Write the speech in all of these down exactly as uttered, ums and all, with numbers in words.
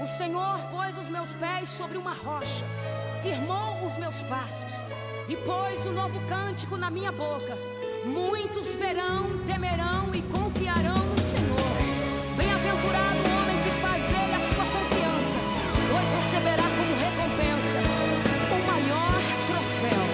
Senhor pôs os meus pés sobre uma rocha, firmou os meus passos e pôs um novo cântico na minha boca. Muitos verão, temerão e confiarão no Senhor. Bem-aventurado o homem que faz dele a sua confiança, pois receberá como recompensa o maior troféu.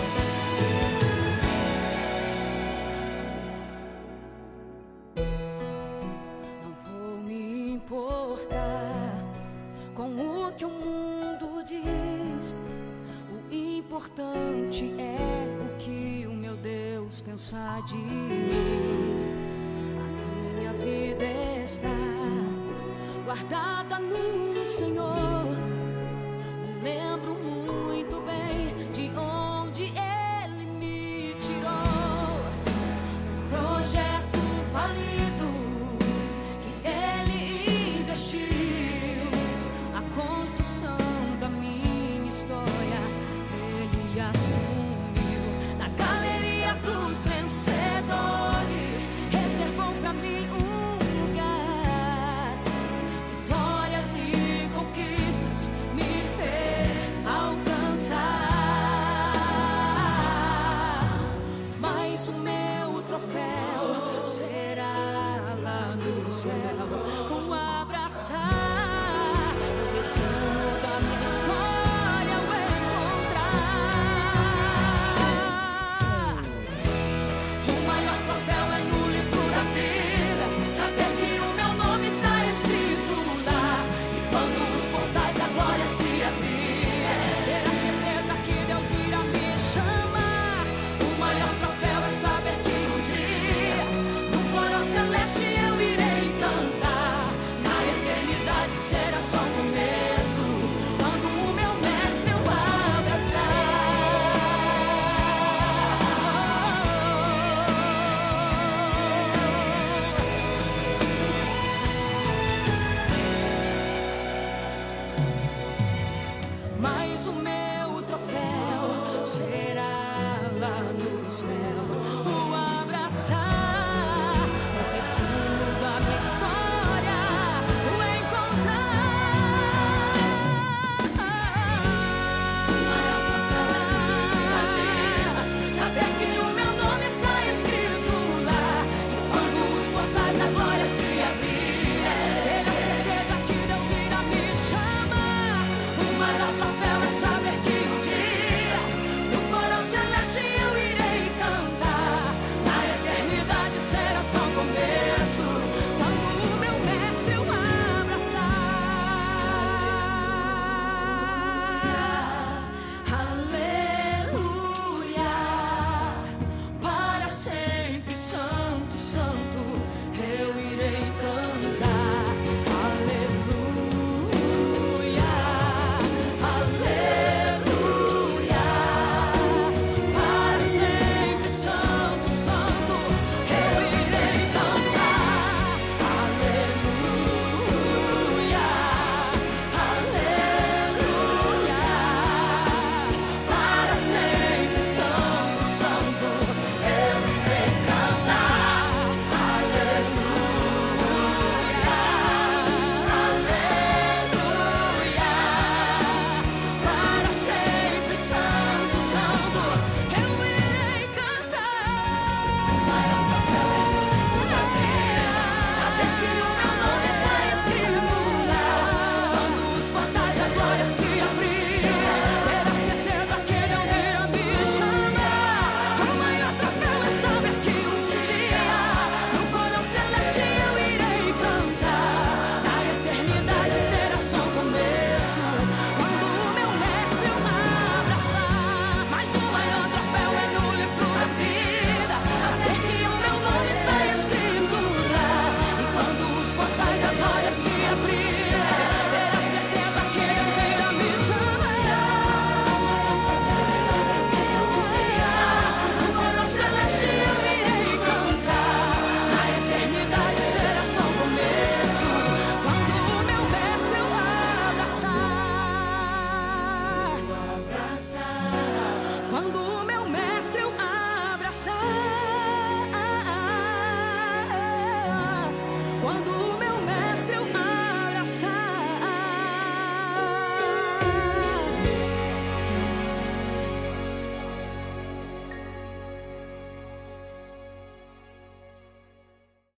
Não vou me importar com o que o mundo diz. O importante é o que o meu Deus pensa de mim. A minha vida está guardada no Senhor. Me lembro muito bem de onde Ele me tirou. Um projeto falido que Ele investiu, a construção da minha história Ele assumiu. Na galeria dos vencedores reservou pra mim um lugar. Vitórias e conquistas me fez alcançar. Mas o meu troféu será lá no céu, um abraçar o resumo da minha história ao encontrar. O maior troféu é no livro da vida, saber que o meu nome está escrito lá. E quando os portais da glória se abrirem, ter a certeza que Deus irá me chamar. O maior troféu é saber que um dia no coro celeste eu irei cantar. Na eternidade será só o começo, quando o meu mestre eu abraçar. Mas o meu troféu será lá no céu, o